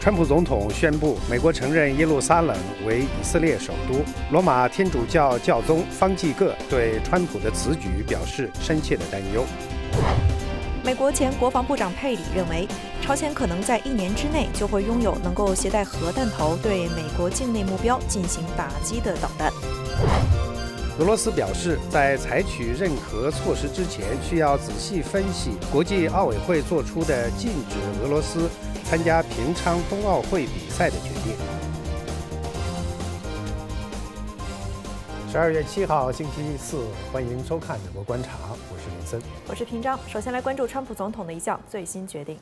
川普总统宣布，美国承认耶路撒冷为以色列首都。罗马天主教教宗方济各对川普的此举表示深切的担忧。 美国前国防部长佩里认为，朝鲜可能在1年之内就会拥有能够携带核弹头对美国境内目标进行打击的导弹。 俄罗斯表示，在采取任何措施之前，需要仔细分析国际奥委会做出的禁止俄罗斯参加平昌冬奥会比赛的决定。12月7号，星期四，欢迎收看《美国观察》，我是林森， 我是平章。首先来关注川普总统的一项最新决定。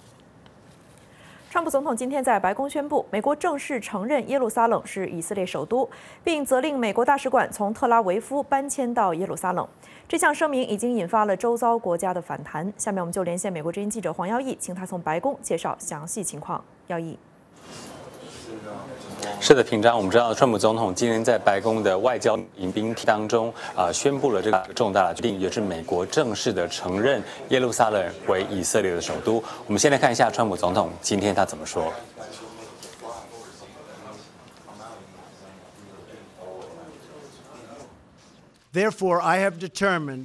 川普总统今天在白宫宣布，美国正式承认耶路撒冷是以色列首都，并责令美国大使馆从特拉维夫搬迁到耶路撒冷。这项声明已经引发了周遭国家的反弹。下面我们就连线美国之音记者黄耀义，请他从白宫介绍详细情况。耀义。 是的，平章，我们知道，川普总统今天在白宫的外交迎宾当中，宣布了这个重大的决定，也是美国正式的承认耶路撒冷为以色列的首都。我们先来看一下川普总统今天他怎么说。 Therefore, I have determined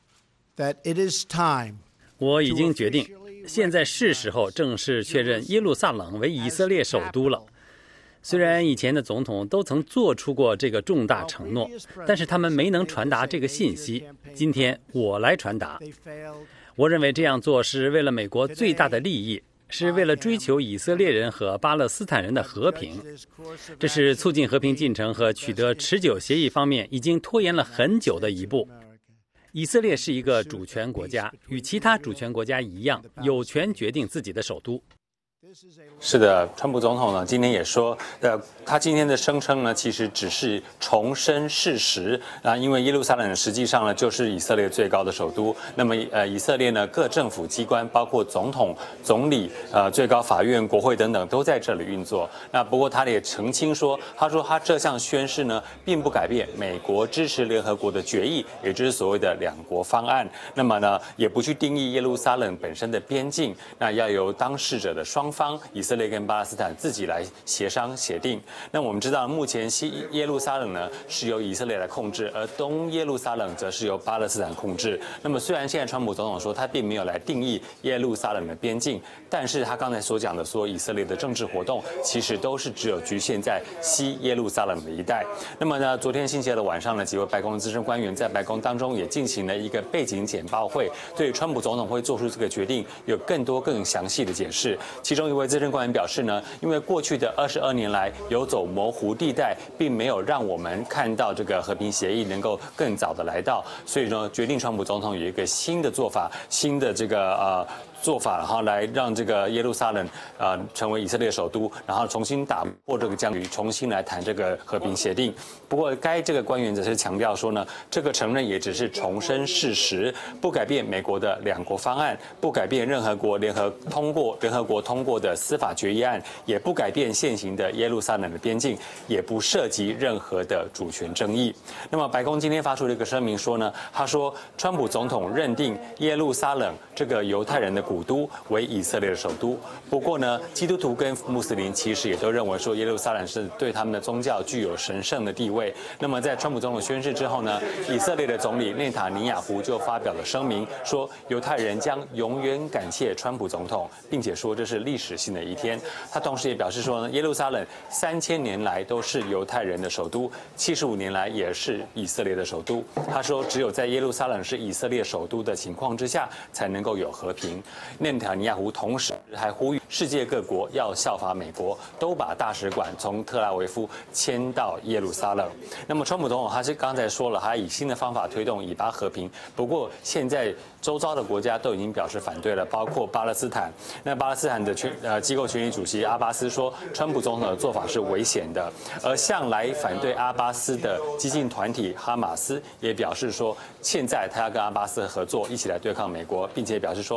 that it is time. 我已经决定，现在是时候正式确认耶路撒冷为以色列首都了。虽然以前的总统都曾做出过这个重大承诺，但是他们没能传达这个信息。今天我来传达。我认为这样做是为了美国最大的利益，是为了追求以色列人和巴勒斯坦人的和平。这是促进和平进程和取得持久协议方面已经拖延了很久的一步。以色列是一个主权国家，与其他主权国家一样，有权决定自己的首都。 是的，川普总统呢今天也说，他今天的声称呢，其实只是重申事实啊，因为耶路撒冷实际上呢就是以色列最高的首都。那么以色列呢各政府机关，包括总统、总理、最高法院、国会等等，都在这里运作。那不过他也澄清说，他这项宣誓呢，并不改变美国支持联合国的决议，也就是所谓的两国方案。那么呢，也不去定义耶路撒冷本身的边境，那要由当事者的双方以色列跟巴勒斯坦自己来协商协定。那我们知道，目前西耶路撒冷呢是由以色列来控制，而东耶路撒冷则是由巴勒斯坦控制。那么虽然现在川普总统说他并没有来定义耶路撒冷的边境，但是他刚才所讲的说以色列的政治活动其实都是只有局限在西耶路撒冷的一带。那么呢，昨天星期二的晚上呢，几位白宫资深官员在白宫当中也进行了一个背景简报会，对川普总统会做出这个决定有更详细的解释。其中一位资深官员表示呢，因为过去的22年来游走模糊地带，并没有让我们看到这个和平协议能够更早的来到，所以呢，决定川普总统有一个新的做法，新的这个做法，然后来让这个耶路撒冷成为以色列首都，然后重新打破这个僵局，重新来谈这个和平协定。不过，这个官员则是强调说呢，这个承认也只是重申事实，不改变美国的两国方案，不改变联合国通过的司法决议案，也不改变现行的耶路撒冷的边境，也不涉及任何的主权争议。那么，白宫今天发出了一个声明说呢，他说，川普总统认定耶路撒冷这个犹太人的古都为以色列的首都。不过呢，基督徒跟穆斯林其实也都认为说，耶路撒冷是对他们的宗教具有神圣的地位。那么在川普总统宣誓之后呢，以色列的总理内塔尼亚胡就发表了声明，说犹太人将永远感谢川普总统，并且说这是历史性的一天。他同时也表示说呢，耶路撒冷3000年来都是犹太人的首都，75年来也是以色列的首都。他说，只有在耶路撒冷是以色列首都的情况之下，才能够有和平。内塔尼亚胡同时还呼吁世界各国要效法美国，都把大使馆从特拉维夫迁到耶路撒冷。那么川普总统他是刚才说了，他以新的方法推动以巴和平。不过现在周遭的国家都已经表示反对了，包括巴勒斯坦。那巴勒斯坦的机构权力主席阿巴斯说，川普总统的做法是危险的。而向来反对阿巴斯的激进团体哈马斯也表示说，现在他要跟阿巴斯合作，一起来对抗美国，并且表示说，川普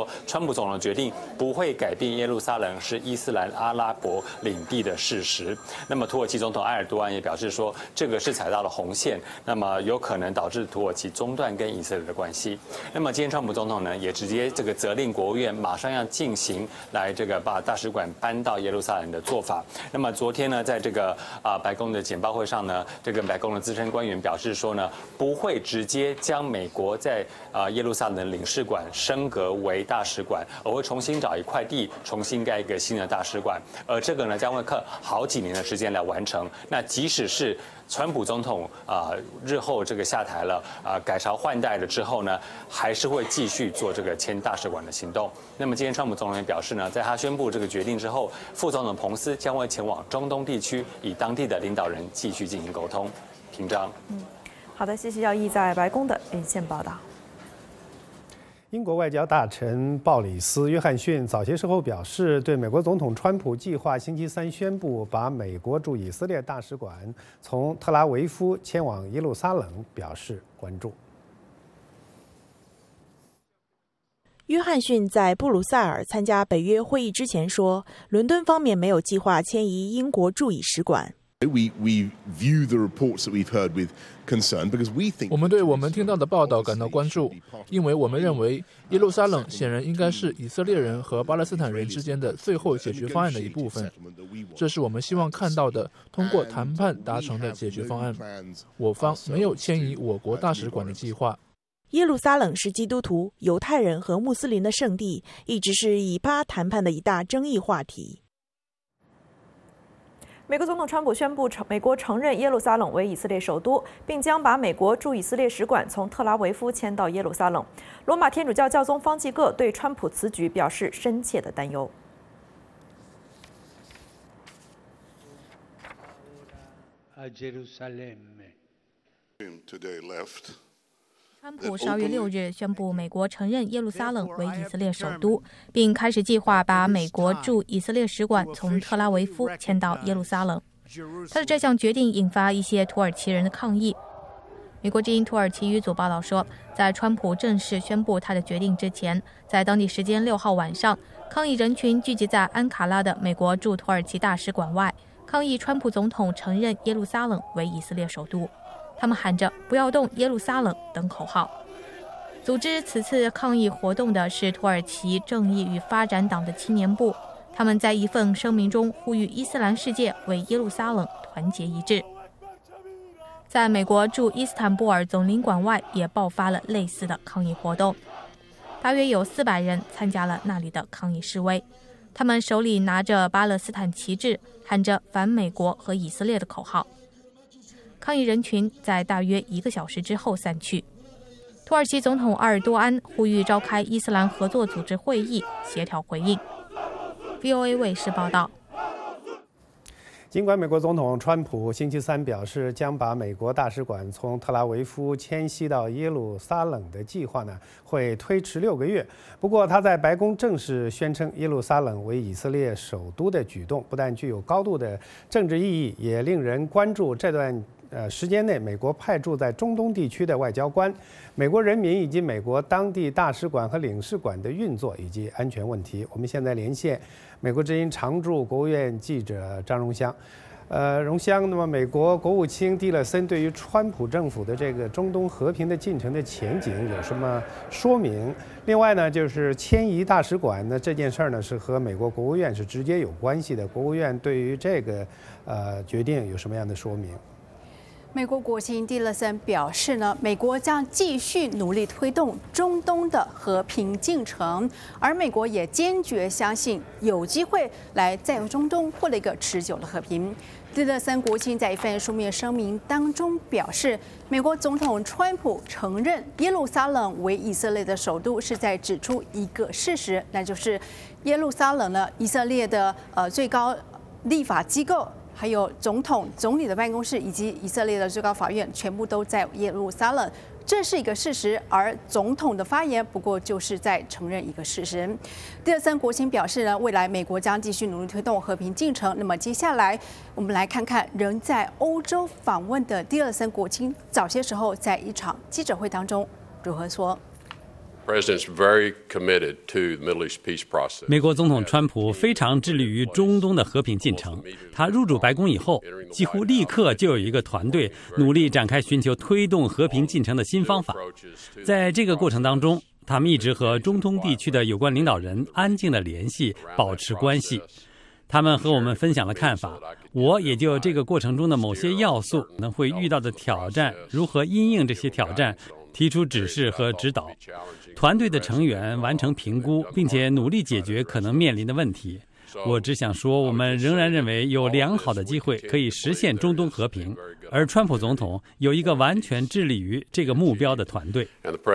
普总统的决定不会改变耶路撒冷是伊斯兰阿拉伯领地的事实。那么土耳其总统埃尔多安也表示说，这个是踩到了红线，那么有可能导致土耳其中断跟以色列的关系。那么今天川普总统呢也直接这个责令国务院马上要进行来这个把大使馆搬到耶路撒冷的做法。那么昨天呢，在这个白宫的简报会上呢，这个白宫的资深官员表示说呢，不会直接将美国在耶路撒冷的领事馆升格为大使馆，而会重新找一块地，重新盖一个新的大使馆。而这个呢，将会靠好几年的时间来完成。那即使是川普总统日后这个下台了改朝换代了之后呢，还是会继续做这个迁大使馆的行动。那么今天川普总统也表示呢，在他宣布这个决定之后，副总统彭斯将会前往中东地区，与当地的领导人继续进行沟通。平章。 好的，谢谢耀毅在白宫的连线报道。 英国外交大臣鲍里斯·约翰逊早些时候表示，对美国总统川普计划星期三宣布把美国驻以色列大使馆从特拉维夫迁往耶路撒冷表示关注。 约翰逊在布鲁塞尔参加北约会议之前说，伦敦方面没有计划迁移英国驻以使馆。 我们对我们听到的报道感到关注，因为我们认为耶路撒冷显然应该是以色列人和巴勒斯坦人之间的最后解决方案的一部分。这是我们希望看到的通过谈判达成的解决方案。我方没有迁移我国大使馆的计划。 耶路撒冷是基督徒、犹太人和穆斯林的圣地，一直是以巴谈判的一大争议话题。 美国总统川普宣布，美国承认耶路撒冷为以色列首都，并将把美国驻以色列使馆从特拉维夫迁到耶路撒冷。罗马天主教教宗方济各对川普此举表示深切的担忧。 川普12月6日宣布，美国承认耶路撒冷为以色列首都，并开始计划把美国驻以色列使馆从特拉维夫迁到耶路撒冷。他的这项决定引发一些土耳其人的抗议。美国之音土耳其语组报道说，在川普正式宣布他的决定之前，在当地时间6号晚上，抗议人群聚集在安卡拉的美国驻土耳其大使馆外，抗议川普总统承认耶路撒冷为以色列首都。他们喊着不要动耶路撒冷等口号。组织此次抗议活动的是土耳其正义与发展党的青年部，他们在一份声明中呼吁伊斯兰世界为耶路撒冷团结一致。在美国驻伊斯坦布尔总领馆外也爆发了类似的抗议活动，大约有400人参加了那里的抗议示威，他们手里拿着巴勒斯坦旗帜，喊着反美国和以色列的口号。抗议人群在大约1个小时之后散去。土耳其总统埃尔多安呼吁召开伊斯兰合作组织会议，协调回应。VOA 卫视报道。 尽管美国总统川普星期三表示将把美国大使馆从特拉维夫迁徙到耶路撒冷的计划呢会推迟6个月，不过他在白宫正式宣称耶路撒冷为以色列首都的举动不但具有高度的政治意义，也令人关注这段时间内美国派驻在中东地区的外交官、美国人民以及美国当地大使馆和领事馆的运作以及安全问题。我们现在连线美国之音常驻国务院记者张荣香。荣香，那么美国国务卿蒂勒森对于川普政府的这个中东和平的进程的前景有什么说明？另外呢，就是迁移大使馆呢这件事儿呢是和美国国务院是直接有关系的。国务院对于这个决定有什么样的说明？ 美国国务卿蒂勒森表示呢，美国将继续努力推动中东的和平进程，而美国也坚决相信有机会来在中东获得一个持久的和平。蒂勒森国务卿在一份书面声明当中表示，美国总统川普承认耶路撒冷为以色列的首都，是在指出一个事实，那就是耶路撒冷呢，以色列的最高立法机构。还有总理的办公室以及以色列的最高法院，全部都在耶路撒冷，这是一个事实。而总统的发言不过就是在承认一个事实。蒂勒森国务卿表示呢，未来美国将继续努力推动和平进程。那么接下来我们来看看仍在欧洲访问的蒂勒森国务卿早些时候在一场记者会当中如何说。 美国总统川普非常致力于中东的和平进程。他入主白宫以后，几乎立刻就有一个团队努力展开寻求推动和平进程的新方法。在这个过程当中，他们一直和中东地区的有关领导人安静的联系，保持关系。他们和我们分享了看法，我也就这个过程中的某些要素可能会遇到的挑战，如何因应这些挑战，提出指示和指导。团队的成员完成评估，并且努力解决可能面临的问题。我只想说，我们仍然认为有良好的机会可以实现中东和平，而川普总统有一个完全致力于这个目标的团队。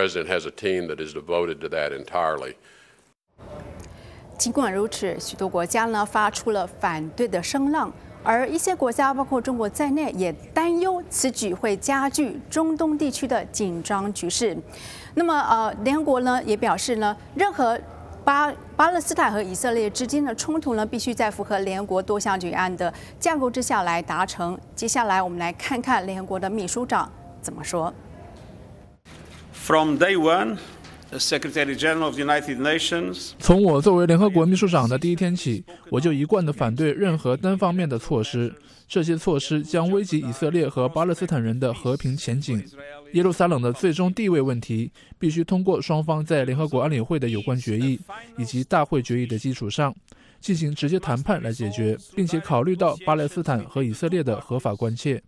尽管如此，许多国家呢发出了反对的声浪，而一些国家，包括中国在内，也担忧此举会加剧中东地区的紧张局势。那么，联合国呢也表示呢，任何巴勒斯坦和以色列之间的冲突呢，必须在符合联合国多项决议案的架构之下来达成。接下来，我们来看看联合国的秘书长怎么说。 From day one.The Secretary General of the United Nations. 从我作为联合国秘书长的第一天起，我就一贯地反对任何单方面的措施。这些措施将危及以色列和巴勒斯坦人的和平前景。耶路撒冷的最终地位问题必须通过双方在联合国安理会的有关决议以及大会决议的基础上进行直接谈判来解决，并且考虑到巴勒斯坦和以色列的合法关切。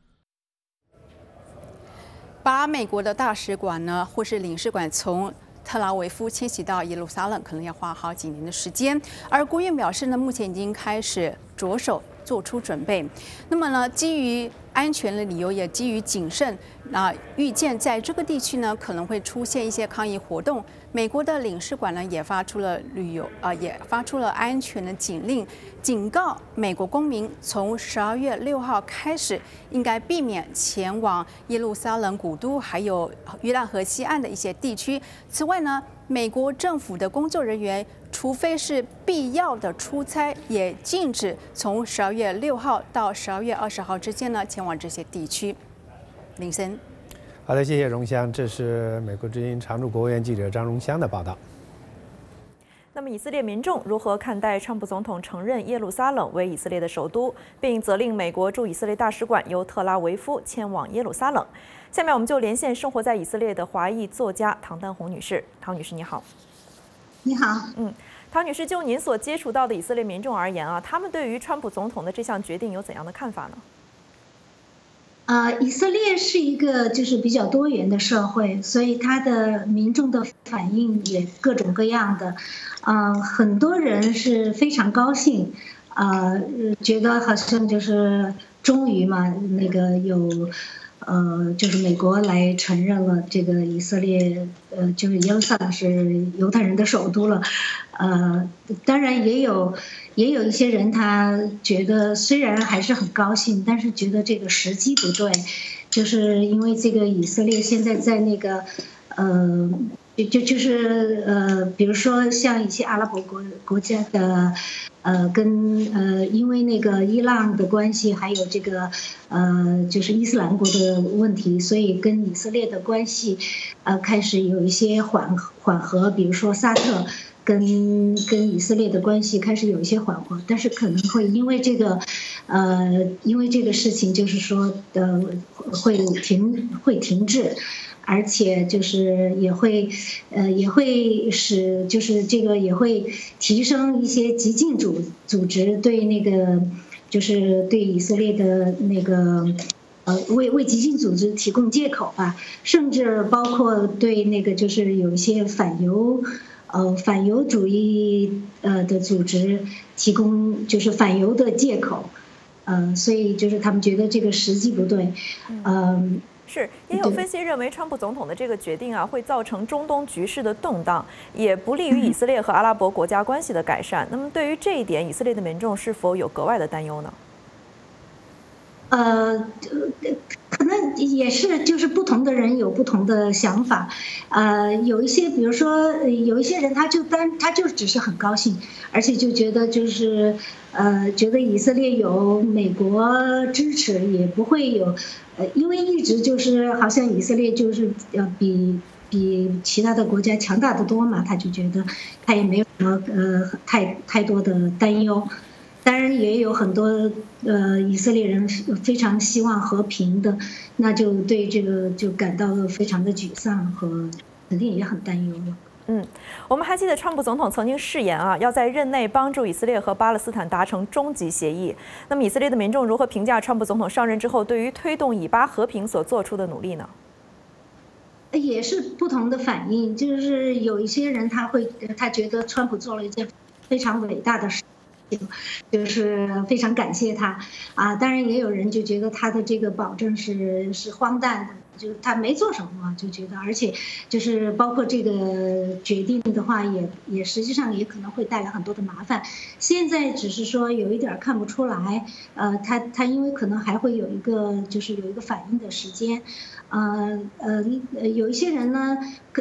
把美国的大使馆呢，或是领事馆从特拉维夫迁徙到耶路撒冷可能要花好几年的时间，而国务院表示呢，目前已经开始着手做出准备。那么呢，基于安全的理由，也基于谨慎，预见在这个地区呢可能会出现一些抗议活动。美国的领事馆呢也发出了也发出了安全的警令，警告美国公民从12月6号开始应该避免前往耶路撒冷古都还有约旦河西岸的一些地区。此外呢，美国政府的工作人员除非是必要的出差，也禁止从12月6号到12月20号之间呢前往这些地区。林森。 好的，谢谢荣香。这是美国之音常驻国务院记者张荣香的报道。 那么，以色列民众如何看待川普总统承认耶路撒冷为以色列的首都，并责令美国驻以色列大使馆由特拉维夫迁往耶路撒冷？下面我们就连线生活在以色列的华裔作家唐丹红女士。唐女士，你好。 你好。 唐女士，就您所接触到的以色列民众而言啊，他们对于川普总统的这项决定有怎样的看法呢？ 以色列是一个就是比较多元的社会，所以他的民众的反应也各种各样的。很多人是非常高兴，觉得好像就是终于嘛，那个有就是美国来承认了这个以色列，就是耶路撒冷是犹太人的首都了。当然也有一些人他觉得虽然还是很高兴，但是觉得这个时机不对，就是因为这个以色列现在在那个比如说像一些阿拉伯国家的因为那个伊朗的关系，还有这个就是伊斯兰国的问题，所以跟以色列的关系开始有一些缓和，比如说沙特跟以色列的关系开始有一些缓和，但是可能会因为这个事情，就是说会停滞。而且就是也会使就是这个也会提升一些激进组织对那个就是对以色列的那个为激进组织提供借口吧，甚至包括对那个就是有一些反犹主义的组织提供就是反犹的借口，所以就是他们觉得这个时机不对， 是，也有分析认为，川普总统的这个决定啊，会造成中东局势的动荡，也不利于以色列和阿拉伯国家关系的改善。那么，对于这一点，以色列的民众是否有格外的担忧呢？ 可能也是，就是不同的人有不同的想法。有一些，比如说，有一些人他就只是很高兴，而且就觉得就是觉得以色列有美国支持，也不会有因为一直就是好像以色列就是比比其他的国家强大的多嘛，他就觉得他也没有什么太多的担忧。当然也有很多以色列人非常希望和平的，那就对这个就感到非常的沮丧和肯定也很担忧了。 我们还记得川普总统曾经誓言要在任内帮助以色列和巴勒斯坦达成终极协议。那么以色列的民众如何评价川普总统上任之后对于推动以巴和平所做出的努力呢？ 也是不同的反应，就是有一些人他觉得川普做了一件非常伟大的事。就是非常感谢他当然也有人就觉得他的这个保证是荒诞的，就是他没做什么就觉得，而且就是包括这个决定的话也实际上也可能会带来很多的麻烦。现在只是说有一点看不出来，他因为可能还会有一个反应的时间，有一些人呢，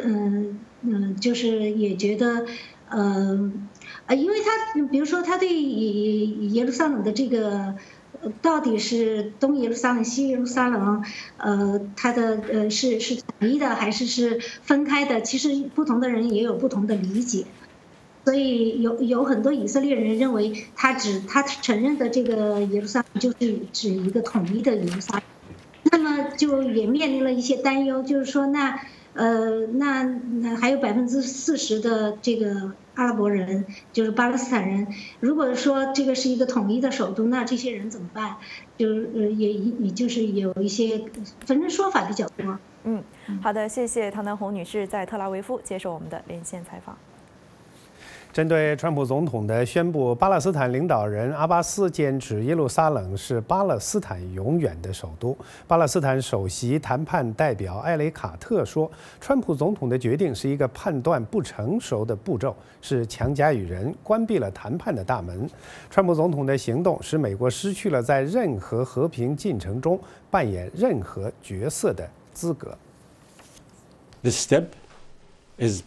就是也觉得。因为他比如说他对耶路撒冷的这个到底是东耶路撒冷西耶路撒冷他的是统一的还是分开的，其实不同的人也有不同的理解。所以有很多以色列人认为他承认的这个耶路撒冷就是指一个统一的耶路撒冷，那么就也面临了一些担忧，就是说那还有40%的这个阿拉伯人，就是巴勒斯坦人，如果说这个是一个统一的首都，那这些人怎么办？也就是有一些，反正说法比较多。 好的，谢谢唐南红女士在特拉维夫接受我们的连线采访。 针对川普总统的宣布，巴勒斯坦领导人阿巴斯坚持耶路撒冷是巴勒斯坦永远的首都。巴勒斯坦首席谈判代表埃雷卡特说，川普总统的决定是一个判断不成熟的步骤，是强加于人，关闭了谈判的大门。川普总统的行动使美国失去了在任何和平进程中扮演任何角色的资格。 This step is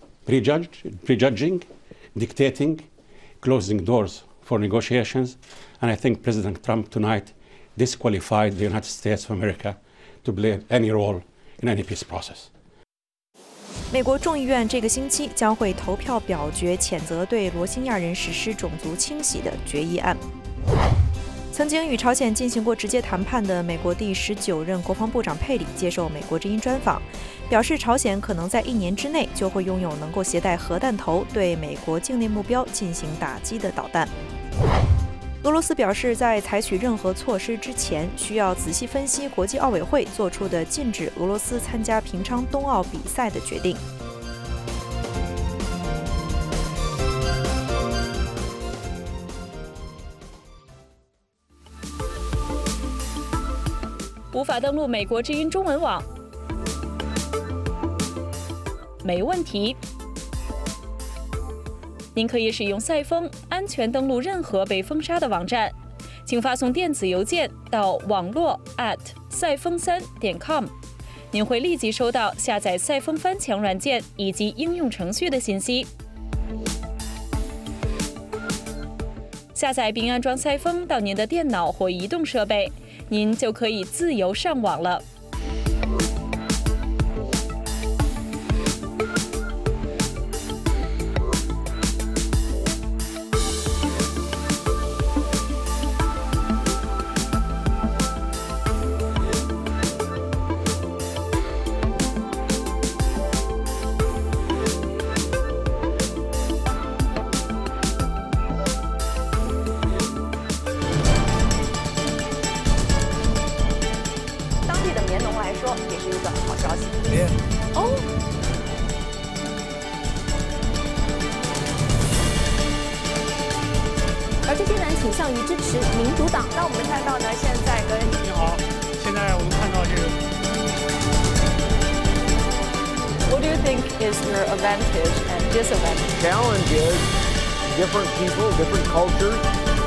prejudging, closing doors for negotiations, and I think President Trump tonight disqualified the United States of America to play any role in any peace process. 美国众议院这个星期将会投票表决谴责对罗兴亚人实施种族清洗的决议案。曾经与朝鲜进行过直接谈判的美国第19任国防部长佩里接受美国之音专访，表示朝鲜可能在1年之内就会拥有能够携带核弹头对美国境内目标进行打击的导弹。俄罗斯表示，在采取任何措施之前，需要仔细分析国际奥委会做出的禁止俄罗斯参加平昌冬奥比赛的决定。 无法登录美国之音中文网？没问题，您可以使用赛风安全登录任何被封杀的网站，请发送电子邮件到网络@赛风3.com，您会立即收到下载赛风翻墙软件以及应用程序的信息。下载并安装赛风到您的电脑或移动设备，您就可以自由上网了。 而这些人倾向于支持民主党。 那我们看到呢，现在跟你好，现在我们看到这个。 What do you think is your advantage and disadvantage? Challenge is different people, different cultures.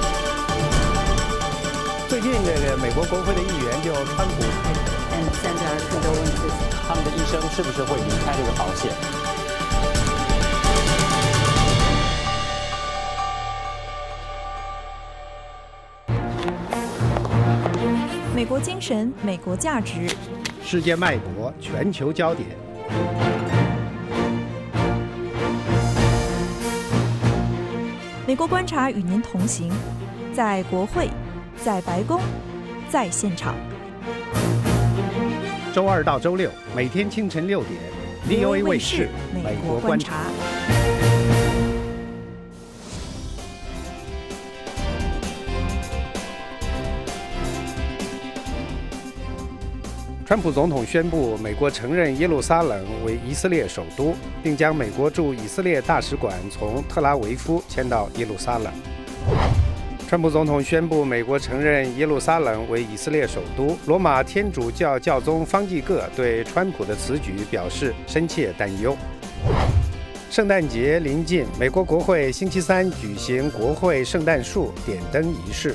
最近这个美国国会的议员就川普， 现在更多问题， 他们的医生是不是会离开这个保险？ 美国精神，美国价值， 世界脉搏，全球焦点。 美国观察与您同行，在国会，在白宫，在现场。 周二到周六每天清晨6点 ，VOA 卫视《美国观察》。川普总统宣布，美国承认耶路撒冷为以色列首都，并将美国驻以色列大使馆从特拉维夫迁到耶路撒冷。川普总统宣布，美国承认耶路撒冷为以色列首都。罗马天主教教宗方济各对川普的此举表示深切担忧。圣诞节临近，美国国会星期三举行国会圣诞树点灯仪式。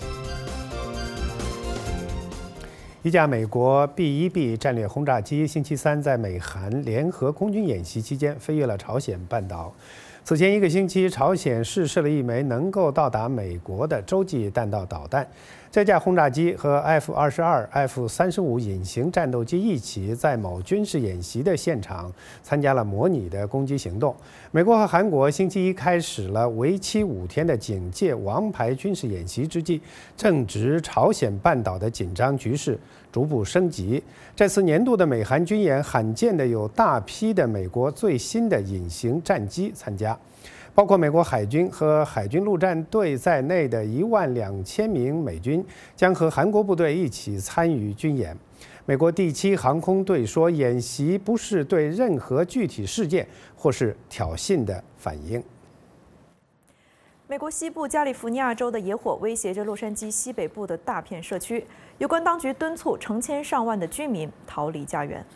一架美国 B-1B 战略轰炸机星期三在美韩联合空军演习期间飞越了朝鲜半岛。此前1个星期，朝鲜试射了一枚能够到达美国的洲际弹道导弹。这架轰炸机和 F-22、F-35隐形战斗机一起在某军事演习的现场参加了模拟的攻击行动。美国和韩国星期一开始了为期5天的警戒王牌军事演习之际，正值朝鲜半岛的紧张局势逐步升级。这次年度的美韩军演罕见的有大批的美国最新的隐形战机参加，包括美国海军和海军陆战队在内的12000名美军将和韩国部队一起参与军演。美国第7航空队说，演习不是对任何具体事件或是挑衅的反应。 美国西部加利福尼亚州的野火威胁着洛杉矶西北部的大片社区，有关当局敦促成千上万的居民逃离家园。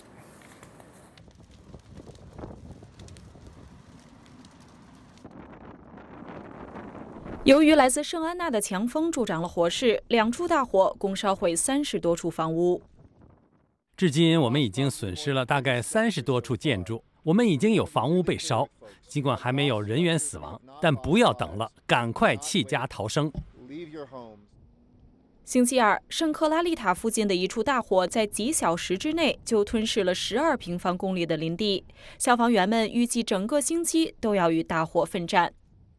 由于来自圣安娜的强风助长了火势，2处大火共烧毁30多处房屋。 至今，我们已经损失了大概30多处建筑，我们已经有房屋被烧。尽管还没有人员死亡，但不要等了，赶快弃家逃生。 星期二，圣克拉丽塔附近的一处大火在几小时之内就吞噬了12平方公里的林地。消防员们预计整个星期都要与大火奋战。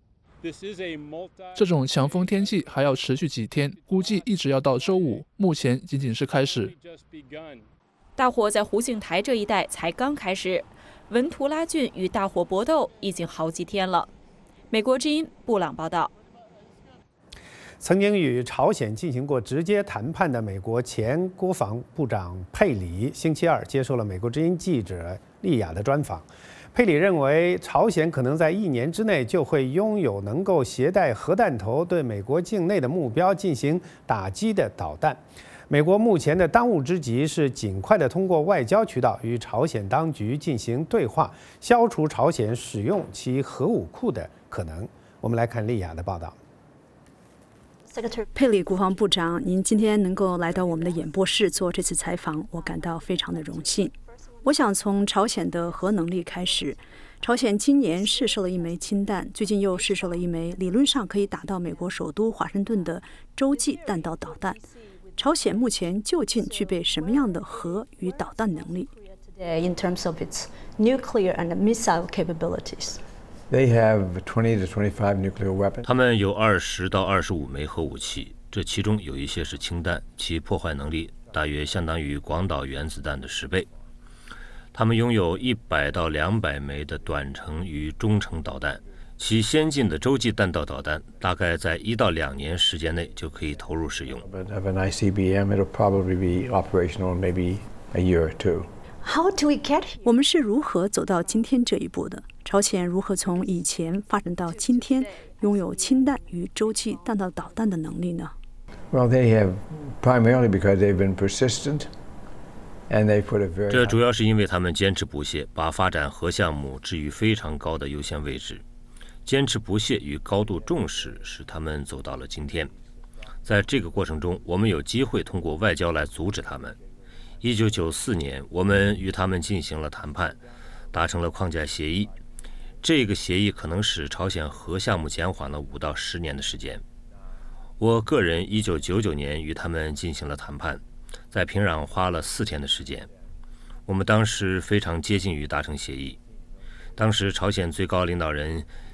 这种强风天气还要持续几天，估计一直要到周五。目前仅仅是开始。 大火在湖景台这一带才刚开始，文图拉郡与大火搏斗已经好几天了。美国之音布朗报道。 曾经与朝鲜进行过直接谈判的美国前国防部长佩里星期二接受了美国之音记者莉亚的专访。佩里认为，朝鲜可能在1年之内就会拥有能够携带核弹头对美国境内的目标进行打击的导弹。美国目前的当务之急是尽快地通过外交渠道与朝鲜当局进行对话，消除朝鲜使用其核武库的可能。我们来看莉亚的报道。 佩里国防部长，您今天能够来到我们的演播室做这次采访，我感到非常的荣幸。我想从朝鲜的核能力开始。朝鲜今年试射了一枚氢弹，最近又试射了一枚理论上可以打到美国首都华盛顿的洲际弹道导弹。朝鲜目前究竟具备什么样的核与导弹能力 ？In terms of its nuclear and missile capabilities. They have 20 to 25 nuclear weapons. 他们有20到25枚核武器，这其中有一些是氢弹，其破坏能力大约相当于广岛原子弹的10倍。他们拥有100到200枚的短程与中程导弹，其先进的洲际弹道导弹大概在1到2年时间内就可以投入使用。 But of an ICBM, it'll probably be operational in maybe a year or two. How do we get here? 我们是如何走到今天这一步的？朝鲜如何从以前发展到今天，拥有氢弹与洲际弹道导弹的能力呢？ Well, they have primarily because they've been persistent. 这主要是因为他们坚持不懈，把发展核项目置于非常高的优先位置。坚持不懈与高度重视使他们走到了今天。在这个过程中，我们有机会通过外交来阻止他们。1994年，我们与他们进行了谈判，达成了框架协议。这个协议可能使朝鲜核项目减缓了5到10年的时间。我个人1999年与他们进行了谈判。在平壤花了4天的时间，我们当时非常接近于达成协议。当时朝鲜最高领导人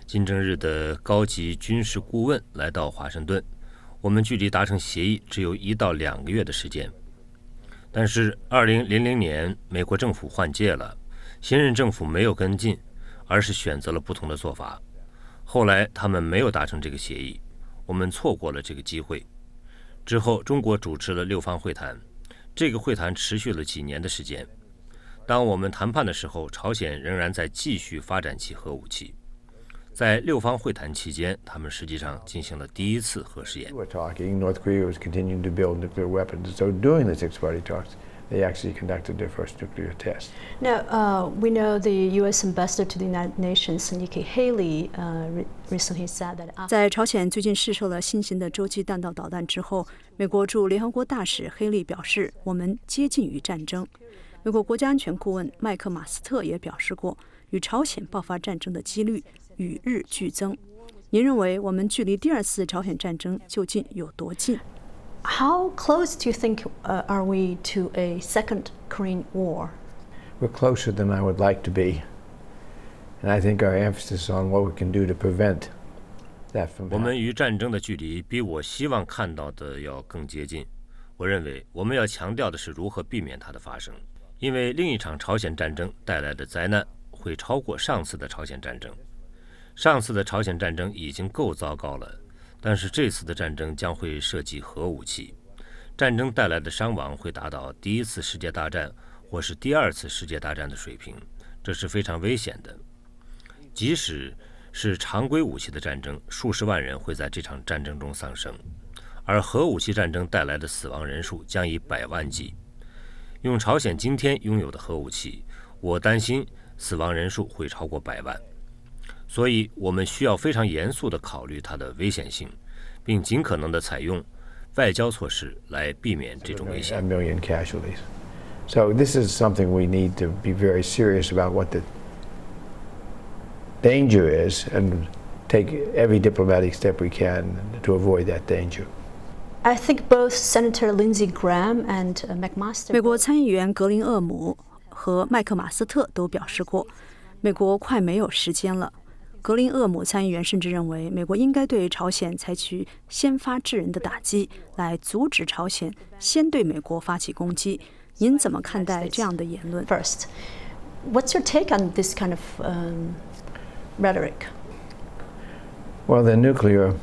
金正日的高级军事顾问来到华盛顿，我们距离达成协议只有1到2个月的时间。但是2000年美国政府换届了，新任政府没有跟进，而是选择了不同的做法。后来他们没有达成这个协议，我们错过了这个机会。之后中国主持了6方会谈，这个会谈持续了几年的时间。当我们谈判的时候，朝鲜仍然在继续发展其核武器。在6方会谈期间，他们实际上进行了第1次核试验。 North Korea was continuing to build nuclear weapons. So during the six-party talks, they actually conducted their first nuclear test. Now, we know the U.S. ambassador to the United Nations, Nikki Haley, recently said that. 在朝鲜最近试射了新型的洲际弹道导弹之后，美国驻联合国大使黑利表示，我们接近于战争。美国国家安全顾问麦克马斯特也表示过，与朝鲜爆发战争的几率与日俱增。您认为我们距离第2次朝鲜战争究竟有多近？ How close do you think are we to a second Korean War? We're closer than I would like to be, and I think our emphasis on what we can do to prevent that from happening. 我们与战争的距离比我希望看到的要更接近。我认为我们要强调的是如何避免它的发生，因为另一场朝鲜战争带来的灾难会超过上次的朝鲜战争。上次的朝鲜战争已经够糟糕了，但是这次的战争将会涉及核武器，战争带来的伤亡会达到第1次世界大战或是第2次世界大战的水平，这是非常危险的。即使是常规武器的战争，数十万人会在这场战争中丧生，而核武器战争带来的死亡人数将以100万计。用朝鲜今天拥有的核武器，我担心死亡人数会超过100万。所以我们需要非常严肃地考虑它的危险性，并尽可能地采用外交措施来避免这种危险。 So this is something we need to be very serious about what the danger is and take every diplomatic step we can to avoid that danger. I think both Senator Lindsey Graham and McMaster. 美国参议员格林厄姆和麦克马斯特都表示过，美国快没有时间了。格林厄姆参议员甚至认为，美国应该对朝鲜采取先发制人的打击，来阻止朝鲜先对美国发起攻击。您怎么看待这样的言论 ？First, what's your take on this kind of rhetoric? Well, the nuclear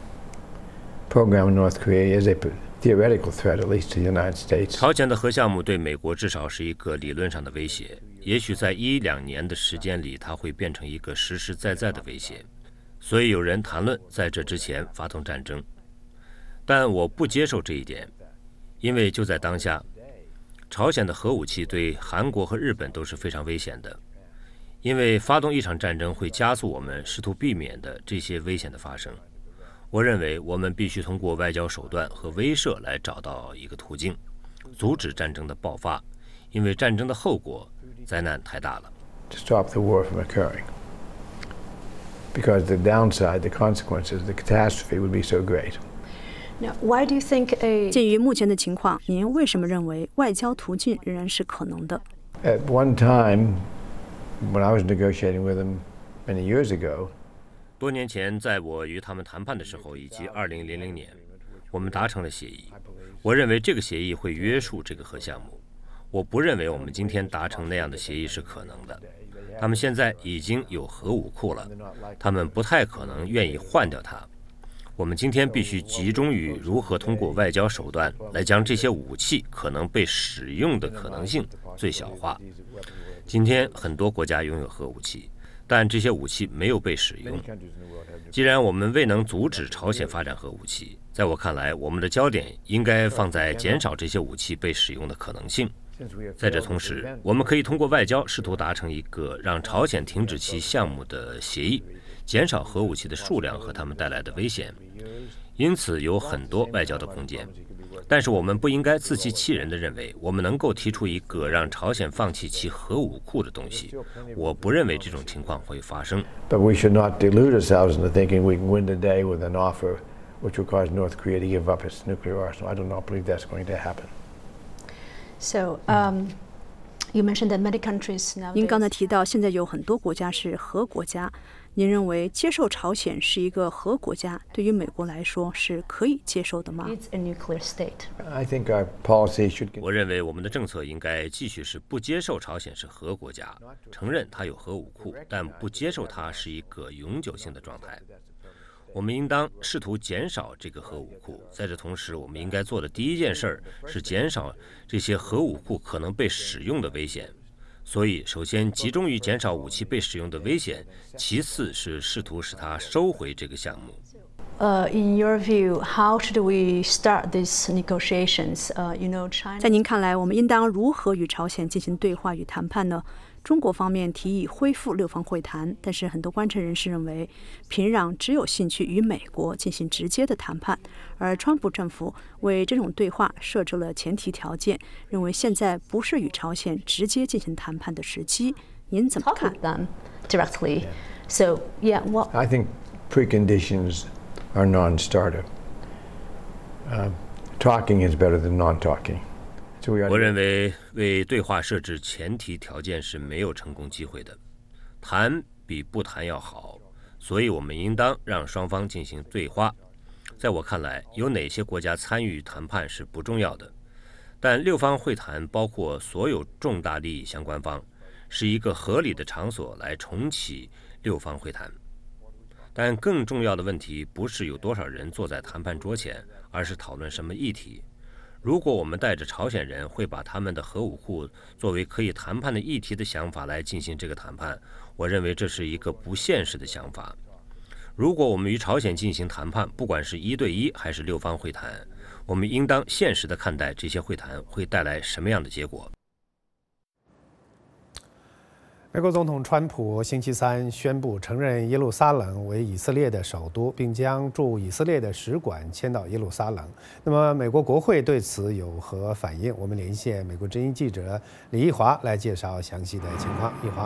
program in North Korea is a theoretical threat, at least to the United States. 朝鲜的核项目对美国至少是一个理论上的威胁。也许在1-2年的时间里，它会变成一个实实在在的威胁，所以有人谈论在这之前发动战争。但我不接受这一点，因为就在当下，朝鲜的核武器对韩国和日本都是非常危险的，因为发动一场战争会加速我们试图避免的这些危险的发生。我认为我们必须通过外交手段和威慑来找到一个途径，阻止战争的爆发，因为战争的后果灾难太大了。 To stop the war from occurring, because the downside, the consequences, the catastrophe would be so great. Now, why do you think a? 鉴于目前的情况，您为什么认为外交途径仍然是可能的 At one time, when I was negotiating with them many years ago. 多年前，在我与他们谈判的时候，以及2000年，我们达成了协议。我认为这个协议会约束这个核项目。我不认为我们今天达成那样的协议是可能的。他们现在已经有核武库了，他们不太可能愿意换掉它。我们今天必须集中于如何通过外交手段来将这些武器可能被使用的可能性最小化。今天很多国家拥有核武器，但这些武器没有被使用。既然我们未能阻止朝鲜发展核武器，在我看来，我们的焦点应该放在减少这些武器被使用的可能性。在这同时，我们可以通过外交试图达成一个让朝鲜停止其项目的协议，减少核武器的数量和它们带来的危险。因此有很多外交的空间。但是我们不应该自欺欺人地认为我们能够提出一个让朝鲜放弃其核武库的东西。我不认为这种情况会发生。 But we should not delude ourselves into thinking we can win the day with an offer which requires North Korea to give up its nuclear arsenal. I do not believe that's going to happen. So, you mentioned that many countries now. 您刚才提到，现在有很多国家是核国家， 您认为接受朝鲜是一个核国家，对于美国来说是可以接受的吗？ I think our policy should. 我认为我们的政策应该继续是不接受朝鲜是核国家，承认它有核武库，但不接受它是一个永久性的状态。我们应当试图减少这个核武库，在这同时，我们应该做的第一件事是减少这些核武库可能被使用的危险。所以，首先集中于减少武器被使用的危险，其次是试图使它收回这个项目。 In your view, how should we start these negotiations? China. 在您看来，我们应当如何与朝鲜进行对话与谈判呢？中国方面提议恢复六方会谈，但是很多观察人士认为，平壤只有兴趣与美国进行直接的谈判，而川普政府为这种对话设置了前提条件，认为现在不是与朝鲜直接进行谈判的时机。您怎么看 ？Directly. So, yeah, what? I think preconditions are non-starter. Talking is better than non-talking. 我认为为对话设置前提条件是没有成功机会的，谈比不谈要好，所以我们应当让双方进行对话。在我看来，有哪些国家参与谈判是不重要的，但六方会谈包括所有重大利益相关方，是一个合理的场所来重启六方会谈。但更重要的问题不是有多少人坐在谈判桌前，而是讨论什么议题。如果我们带着朝鲜人会把他们的核武库作为可以谈判的议题的想法来进行这个谈判，我认为这是一个不现实的想法。如果我们与朝鲜进行谈判，不管是1对1还是六方会谈，我们应当现实地看待这些会谈会带来什么样的结果。 美国总统川普星期三宣布承认耶路撒冷为以色列的首都，并将驻以色列的使馆迁到耶路撒冷。那么，美国国会对此有何反应？我们连线美国之音记者李义华来介绍详细的情况。义华。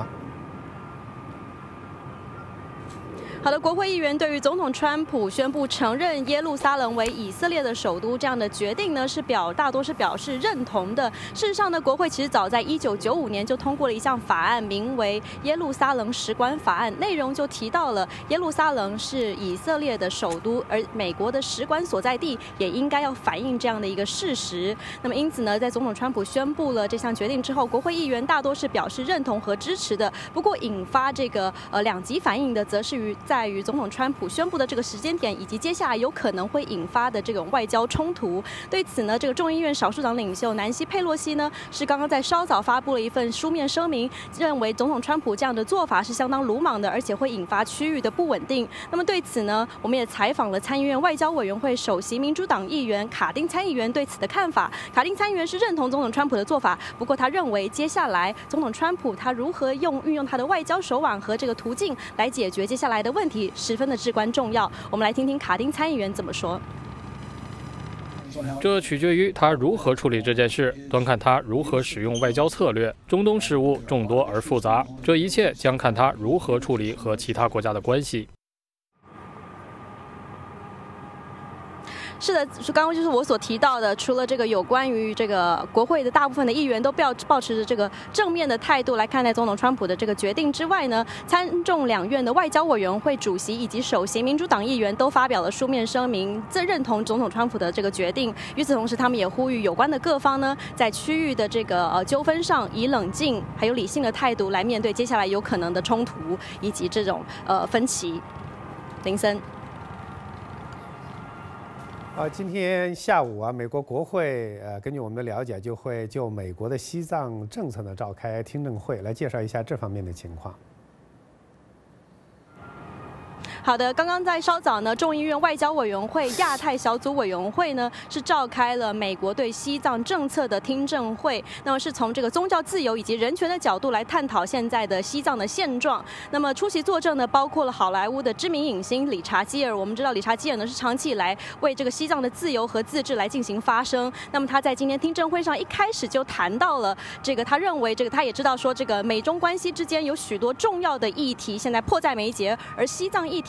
好的，国会议员对于总统川普宣布承认耶路撒冷为以色列的首都这样的决定呢，大多是表示认同的。事实上呢，国会其实早在1995年就通过了一项法案，名为《耶路撒冷使馆法案》，内容就提到了耶路撒冷是以色列的首都，而美国的使馆所在地也应该要反映这样的一个事实。那么因此呢，在总统川普宣布了这项决定之后，国会议员大多是表示认同和支持的。不过引发这个两极反应的，则是在于总统川普宣布的这个时间点，以及接下来有可能会引发的这种外交冲突。对此呢，这个众议院少数党领袖南希·佩洛西呢，是刚刚在稍早发布了一份书面声明，认为总统川普这样的做法是相当鲁莽的，而且会引发区域的不稳定。那么对此呢，我们也采访了参议院外交委员会首席民主党议员卡丁参议员对此的看法。卡丁参议员是认同总统川普的做法，不过他认为接下来总统川普他如何运用他的外交手腕和这个途径来解决接下来的问题，十分的至关重要。我们来听听卡丁参议员怎么说。 这取决于他如何处理这件事，端看他如何使用外交策略。中东事务众多而复杂，这一切将看他如何处理和其他国家的关系。 是的，刚刚就是我所提到的，除了这个有关于这个国会的大部分的议员都抱持着这个正面的态度来看待总统川普的这个决定之外呢，参众两院的外交委员会主席以及首席民主党议员都发表了书面声明，认同总统川普的这个决定。与此同时，他们也呼吁有关的各方呢，在区域的这个纠纷上，以冷静还有理性的态度来面对接下来有可能的冲突以及这种分歧。林森。 今天下午美国国会根据我们的了解，就会就美国的西藏政策呢召开听证会，来介绍一下这方面的情况。 好的，刚刚在稍早呢，众议院外交委员会亚太小组委员会呢是召开了美国对西藏政策的听证会，那么是从这个宗教自由以及人权的角度来探讨现在的西藏的现状。那么出席作证呢，包括了好莱坞的知名影星理查基尔。我们知道理查基尔呢是长期以来为这个西藏的自由和自治来进行发声。那么他在今天听证会上一开始就谈到了这个，他认为这个他也知道说这个美中关系之间有许多重要的议题现在迫在眉睫，而西藏议题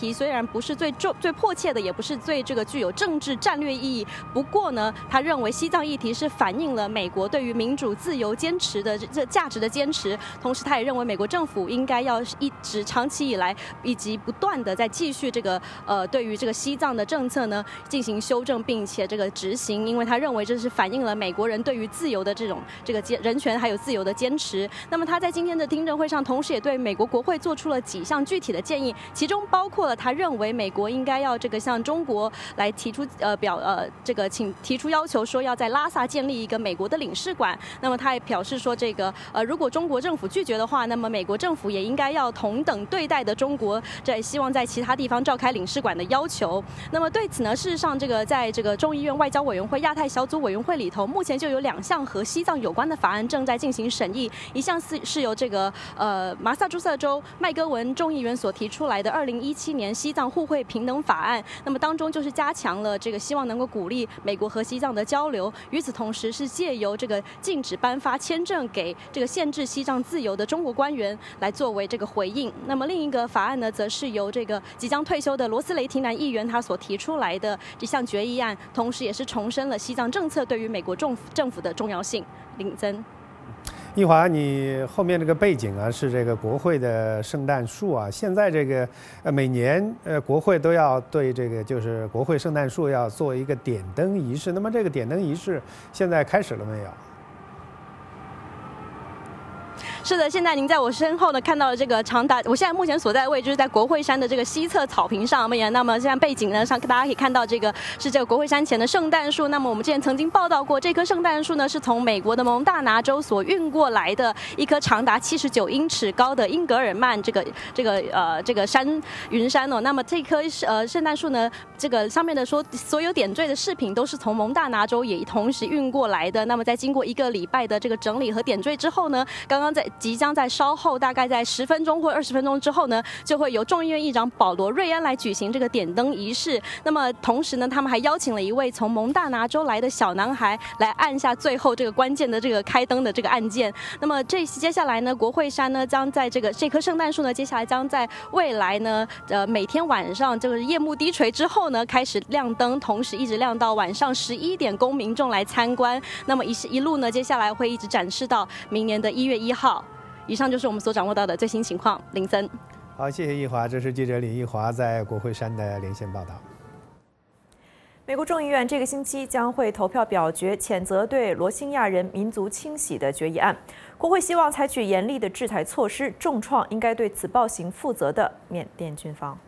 题虽然不是最迫切的，也不是最具有政治战略意义，不过呢，他认为西藏议题是反映了美国对于民主自由坚持的这价值的坚持，同时他也认为美国政府应该要一直长期以来以及不断的在继续对于这个西藏的政策呢进行修正，并且执行，因为他认为这是反映了美国人对于自由的这个人权还有自由的坚持。那么他在今天的听证会上，同时也对美国国会做出了几项具体的建议，其中包括了他认为美国应该要向中国来提出提出要求，说要在拉萨建立一个美国的领事馆。那么他也表示说，如果中国政府拒绝的话，那么美国政府也应该要同等对待的中国希望在其他地方召开领事馆的要求。那么对此呢，事实上在众议院外交委员会亚太小组委员会里头，目前就有2项和西藏有关的法案正在进行审议。一项是由麻萨诸塞州麦戈文众议员所提出来的2017年西藏互惠平等法案，那么当中就是加强了希望能够鼓励美国和西藏的交流。与此同时，是借由禁止颁发签证给限制西藏自由的中国官员来作为回应。那么另一个法案呢，则是由即将退休的罗斯雷提南议员他所提出来的这项决议案，同时也是重申了西藏政策对于美国政府的重要性。林增。 一华，你后面这个背景啊，是国会的圣诞树啊。现在每年国会都要对就是国会圣诞树要做一个点灯仪式。那么这个点灯仪式现在开始了没有？ 是的，现在您在我身后呢看到了长达，我现在目前所在的位置就是在国会山的西侧草坪上面。那么现在背景呢上，大家可以看到是国会山前的圣诞树。那么我们之前曾经报道过，这棵圣诞树呢是从美国的蒙大拿州所运过来的一棵长达79英尺高的英格尔曼云杉哦。那么这棵圣诞树呢，上面的所有点缀的饰品都是从蒙大拿州也同时运过来的。那么在经过1个礼拜的整理和点缀之后呢，即将在稍后大概在10分钟或20分钟之后呢，就会由众议院议长保罗·瑞安来举行点灯仪式。那么同时呢，他们还邀请了一位从蒙大拿州来的小男孩来按下最后关键的开灯的按键。那么接下来呢，国会山呢将在这棵圣诞树呢，接下来将在未来呢每天晚上夜幕低垂之后呢开始亮灯，同时一直亮到晚上11点，供民众来参观。那么一路呢，接下来会一直展示到明年的1月1号。以上就是我们所掌握到的最新情况。林森， 好，谢谢易华，这是记者李易华在国会山的连线报道。 美国众议院这个星期将会投票表决谴责对罗兴亚人民族清洗的决议案，国会希望采取严厉的制裁措施，重创应该对此暴行负责的缅甸军方。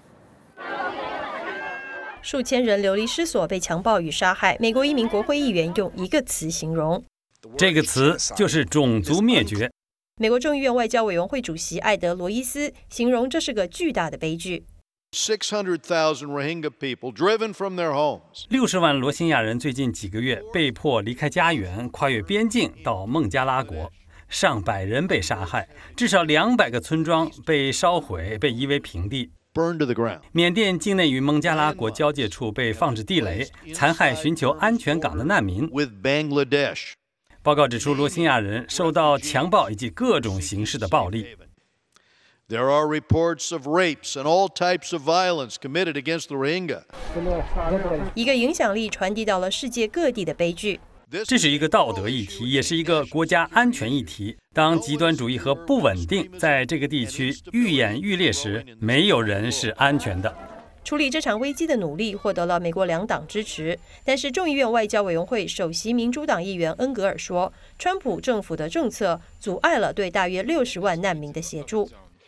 数千人流离失所，被强暴与杀害。美国一名国会议员用一个词形容， 这个词就是种族灭绝。 美国众议院外交委员会主席艾德·罗伊斯形容这是个巨大的悲剧。 600,000 Rohingya people driven from their homes. 60万罗兴亚人最近几个月被迫离开家园，跨越边境到孟加拉国，上百人被杀害，至少200个村庄被烧毁，被夷为平地。缅甸境内与孟加拉国交界处被放置地雷，残害寻求安全港的难民。报告指出，罗兴亚人受到强暴以及各种形式的暴力。 There are reports of rapes and all types of violence committed against the Rohingya. 一个影响力传递到了世界各地的悲剧。 这是一个道德议题，也是一个国家安全议题。当极端主义和不稳定在这个地区愈演愈烈时，没有人是安全的。 处理这场危机的努力获得了美国2党支持，但是众议院外交委员会首席民主党议员恩格尔说，川普政府的政策阻碍了对大约60万难民的协助。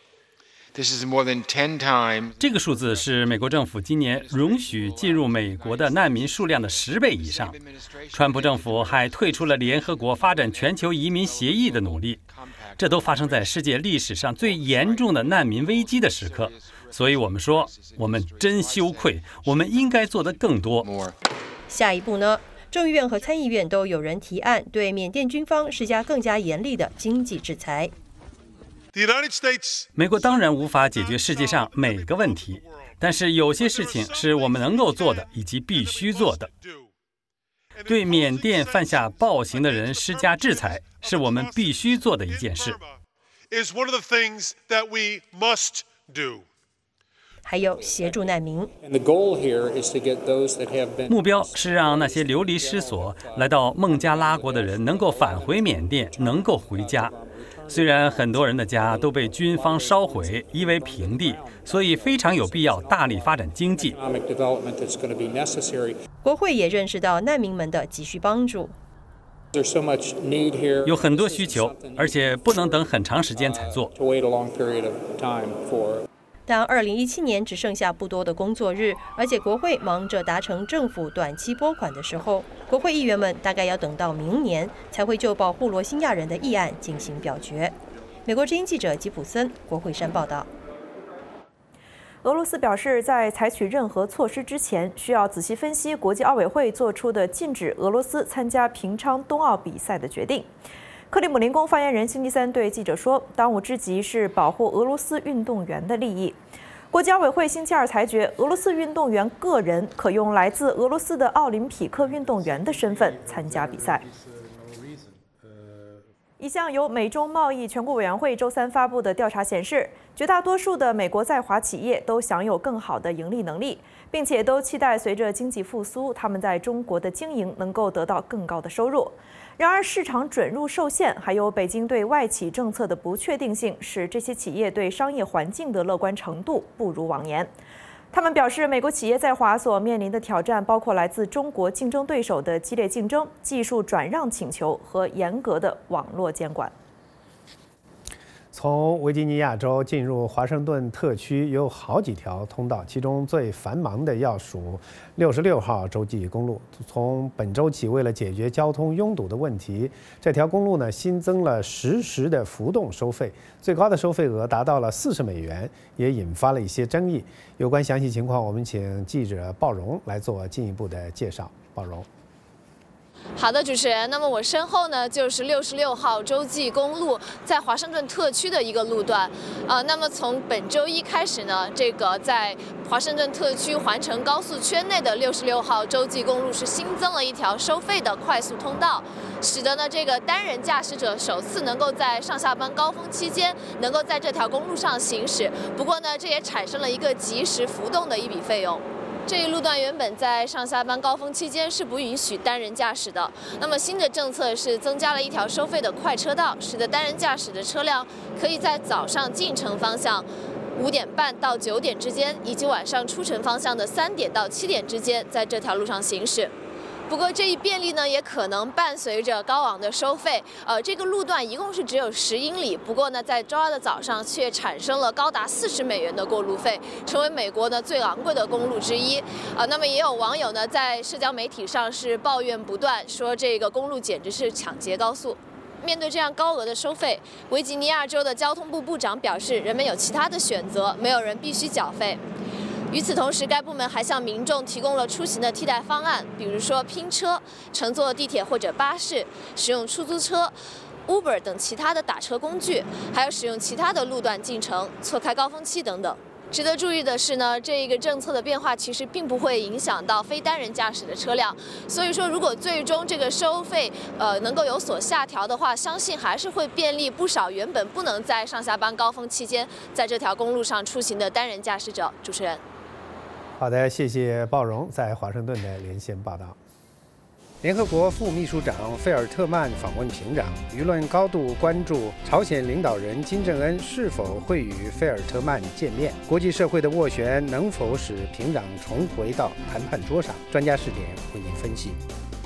这个数字是美国政府今年容许进入美国的难民数量的10倍以上。川普政府还退出了联合国发展全球移民协议的努力，这都发生在世界历史上最严重的难民危机的时刻。所以我们说，我们真羞愧，我们应该做得更多。 下一步呢？众议院和参议院都有人提案，对缅甸军方施加更加严厉的经济制裁。 美国当然无法解决世界上每个问题，但是有些事情是我们能够做的，以及必须做的。对缅甸犯下暴行的人施加制裁，是我们必须做的一件事。 还有协助难民。 目标是让那些流离失所、来到孟加拉国的人能够返回缅甸，能够回家。虽然很多人的家都被军方烧毁，夷为平地，所以非常有必要大力发展经济。 国会也认识到难民们的急需帮助。 有很多需求，而且不能等很长时间才做。 当2017年只剩下不多的工作日，而且国会忙着达成政府短期拨款的时候，国会议员们大概要等到明年才会就保护罗兴亚人的议案进行表决。美国之音记者吉普森，国会山报道。 俄罗斯表示，在采取任何措施之前，需要仔细分析国际奥委会做出的禁止俄罗斯参加平昌冬奥比赛的决定。克里姆林宫发言人星期三对记者说，当务之急是保护俄罗斯运动员的利益。国际奥委会星期二裁决，俄罗斯运动员个人可用来自俄罗斯的奥林匹克运动员的身份参加比赛。一项由美中贸易全国委员会周三发布的调查显示，绝大多数的美国在华企业都享有更好的盈利能力，并且都期待随着经济复苏，他们在中国的经营能够得到更高的收入。然而，市场准入受限，还有北京对外企政策的不确定性，使这些企业对商业环境的乐观程度不如往年。他们表示，美国企业在华所面临的挑战包括来自中国竞争对手的激烈竞争、技术转让请求和严格的网络监管。 从维吉尼亚州进入华盛顿特区有好几条通道，其中最繁忙的要数66号洲际公路。从本周起，为了解决交通拥堵的问题，这条公路呢新增了实时的浮动收费，最高的收费额达到了40美元，也引发了一些争议。有关详细情况，我们请记者鲍荣来做进一步的介绍。鲍荣。 好的，主持人。那么我身后呢，就是66号洲际公路在华盛顿特区的一个路段。那么从本周一开始呢，这个在华盛顿特区环城高速圈内的66号洲际公路是新增了一条收费的快速通道，使得呢这个单人驾驶者首次能够在上下班高峰期间能够在这条公路上行驶。不过呢，这也产生了一个即时浮动的一笔费用。这一路段原本在上下班高峰期间是不允许单人驾驶的。那么新的政策是增加了一条收费的快车道，使得单人驾驶的车辆可以在早上进城方向5点半到9点之间，以及晚上出城方向的3点到7点之间，在这条路上行驶。不过这一便利呢，也可能伴随着高昂的收费。这个路段一共是只有10英里，不过呢，在周二的早上却产生了高达40美元的过路费，成为美国呢最昂贵的公路之一。那么也有网友呢在社交媒体上是抱怨不断，说这个公路简直是抢劫高速。面对这样高额的收费，维吉尼亚州的交通部部长表示，人们有其他的选择，没有人必须缴费。与此同时，该部门还向民众提供了出行的替代方案，比如说拼车、乘坐地铁或者巴士、使用出租车、Uber 等其他的打车工具，还有使用其他的路段进城、错开高峰期等等。值得注意的是呢，这个政策的变化其实并不会影响到非单人驾驶的车辆，所以说如果最终这个收费能够有所下调的话，相信还是会便利不少原本不能在上下班高峰期间在这条公路上出行的单人驾驶者。主持人。 好的，谢谢鲍荣在华盛顿的连线报道。联合国副秘书长费尔特曼访问平壤，舆论高度关注朝鲜领导人金正恩是否会与费尔特曼见面，国际社会的斡旋能否使平壤重回到谈判桌上？专家视点为您分析。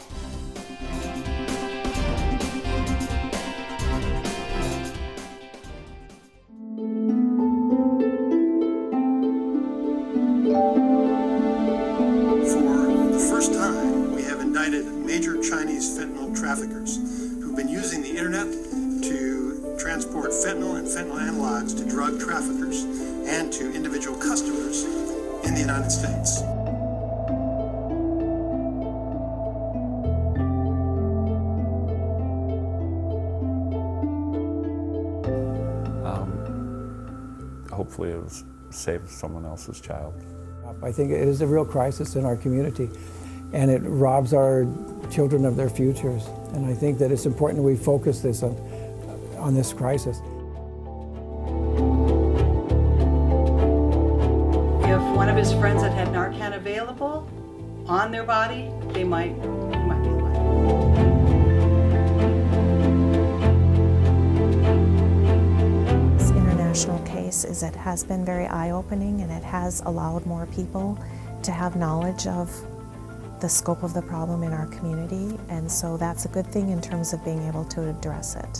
Major Chinese fentanyl traffickers who've been using the internet to transport fentanyl and fentanyl analogs to drug traffickers and to individual customers in the United States. Hopefully it will save someone else's child. I think it is a real crisis in our community, and it robs our children of their futures. And I think that it's important that we focus this on this crisis. one of his friends that had Narcan available on their body, he might be alive. This international case it has been very eye-opening, and it has allowed more people to have knowledge of the scope of the problem in our community, and so that's a good thing in terms of being able to address it.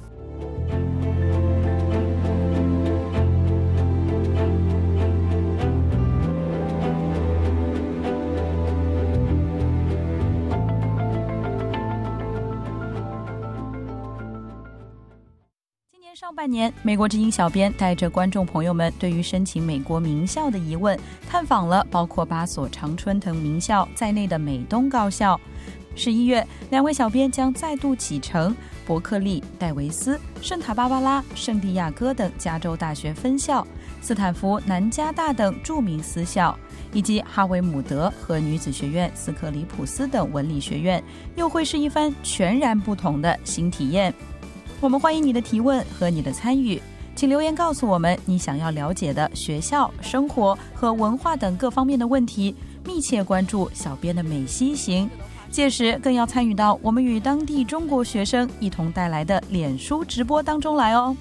上半年，美国之音小编带着观众朋友们对于申请美国名校的疑问，探访了包括8所常春藤名校在内的美东高校。11月，2位小编将再度启程伯克利、戴维斯、圣塔芭芭拉、圣地亚哥等加州大学分校，斯坦福、南加大等著名私校，以及哈维姆德和女子学院斯克里普斯等文理学院，又会是一番全然不同的新体验。我们欢迎你的提问和你的参与，请留言告诉我们你想要了解的学校、生活和文化等各方面的问题，密切关注小编的美西行。届时更要参与到我们与当地中国学生一同带来的脸书直播当中来哦。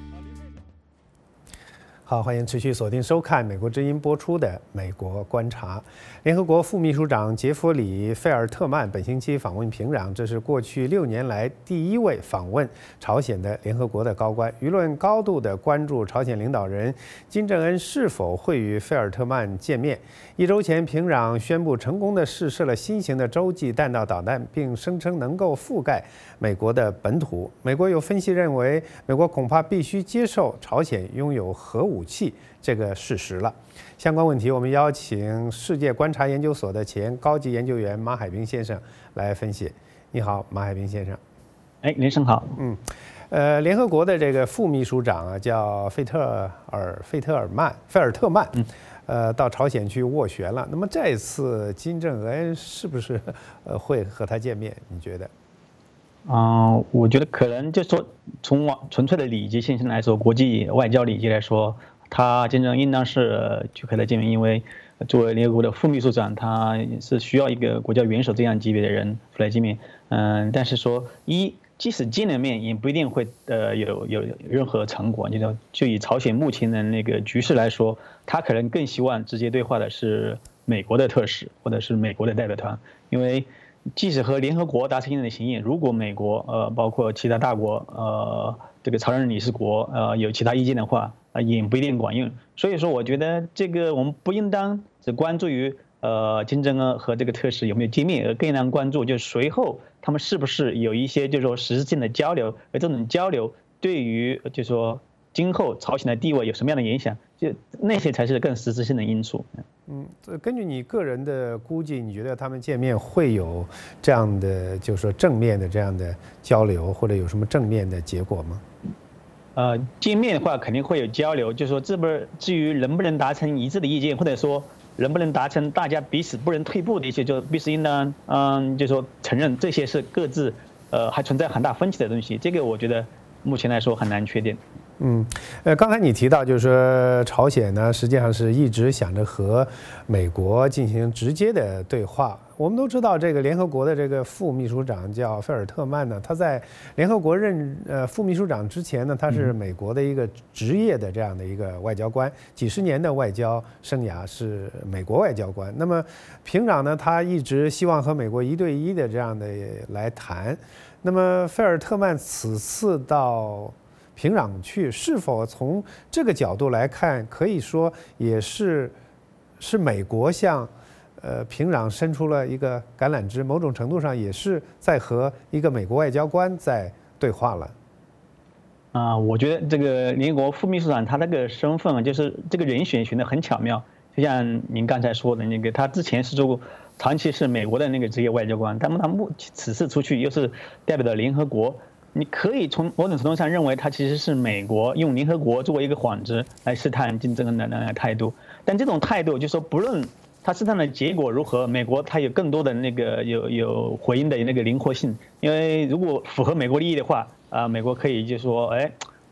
好，欢迎持续锁定收看美国之音播出的《美国观察》。联合国副秘书长杰弗里·费尔特曼本星期访问平壤，这是过去6年来第1位访问朝鲜的联合国的高官。舆论高度的关注朝鲜领导人金正恩是否会与费尔特曼见面。1周前，平壤宣布成功地试射了新型的洲际弹道导弹，并声称能够覆盖美国的本土。美国有分析认为，美国恐怕必须接受朝鲜拥有核武器这个事实了。相关问题，我们邀请世界观察研究所的前高级研究员马海平先生来分析。你好，马海平先生。 林生好。 联合国的这个副秘书长啊，叫费尔特曼，到朝鲜去斡旋了。那么这次金正恩是不是会和他见面？你觉得？ 我觉得可能就是说，从纯粹的礼节性来说，国际外交礼节来说，金正恩应当是去和他见面，因为作为联合国的副秘书长，他是需要一个国家元首这样级别的人出来见面。但是说即使见了面，也不一定会有任何成果。就以朝鲜目前的那个局势来说，他可能更希望直接对话的是美国的特使或者是美国的代表团，因为即使和联合国达成一定的协议，如果美国包括其他大国这个常任理事国有其他意见的话，也不一定管用。所以说，我觉得这个我们不应当只关注于金正恩和这个特使有没有见面，而更应当关注就是随后他们是不是有一些就是说实质性的交流，而这种交流对于就是说今后朝鲜的地位有什么样的影响，就那些才是更实质性的因素。 根据你个人的估计，你觉得他们见面会有这样的就是说正面的这样的交流，或者有什么正面的结果吗？ 见面的话肯定会有交流，就是说至于能不能达成一致的意见，或者说能不能达成大家彼此不能退步的一些，就彼此应当就是说承认这些是各自还存在很大分歧的东西，这个我觉得目前来说很难确定。 刚才你提到就是说朝鲜呢，实际上是一直想着和美国进行直接的对话。我们都知道，这个联合国的这个副秘书长叫费尔特曼呢，他在联合国副秘书长之前呢，他是美国的一个职业的这样的一个外交官，几十年的外交生涯是美国外交官。那么平壤呢，他一直希望和美国1对1的这样的来谈。那么费尔特曼此次到平壤去，是否从这个角度来看，可以说也是美国向平壤伸出了一个橄榄枝，某种程度上也是在和一个美国外交官在对话了。 我觉得这个联合国副秘书长他那个身份，就是这个人选得很巧妙。就像您刚才说的那个，他之前是长期是美国的那个职业外交官，但他此次出去又是代表了联合国。你可以从某种程度上认为，他其实是美国用联合国作为一个幌子来试探金正恩的那个态度。但这种态度就是说，不论他试探的结果如何，美国他有更多的那个有回应的那个灵活性。因为如果符合美国利益的话，美国可以就说，